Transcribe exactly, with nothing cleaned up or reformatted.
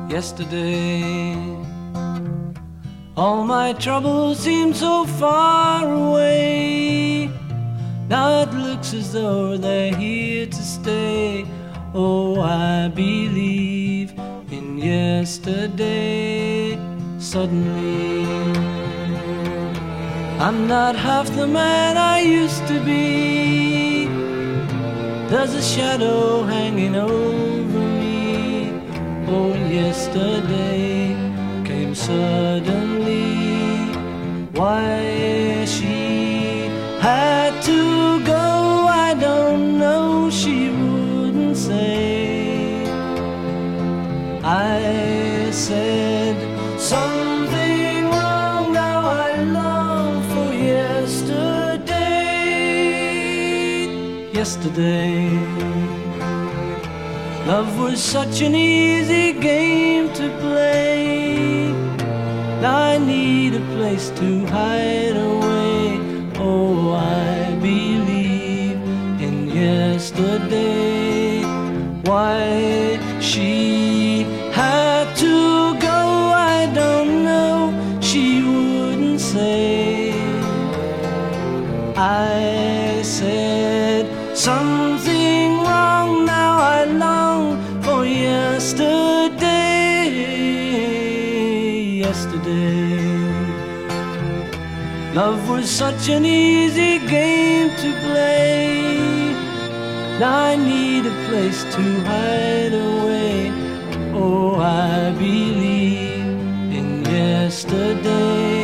yesterday. All my troubles seem so far away. Now it looks as though they're here to stay. Oh, I believe in yesterday. Suddenly, I'm not half the man I used to be. There's a shadow hanging over me. Oh, yesterday came suddenly. Why she had to go, I don't know, she wouldn't say. I said something wrong, now I long for yesterday. Yesterday, love was such an easy game to play. Now I need a place to hide away. Oh, I believe in yesterday. Why she had to go, I don't know, she wouldn't say. I said something wrong, now I long for yesterday. Yesterday, love was such an easy game to play. Now I need a place to hide away. Oh, I believe in yesterday.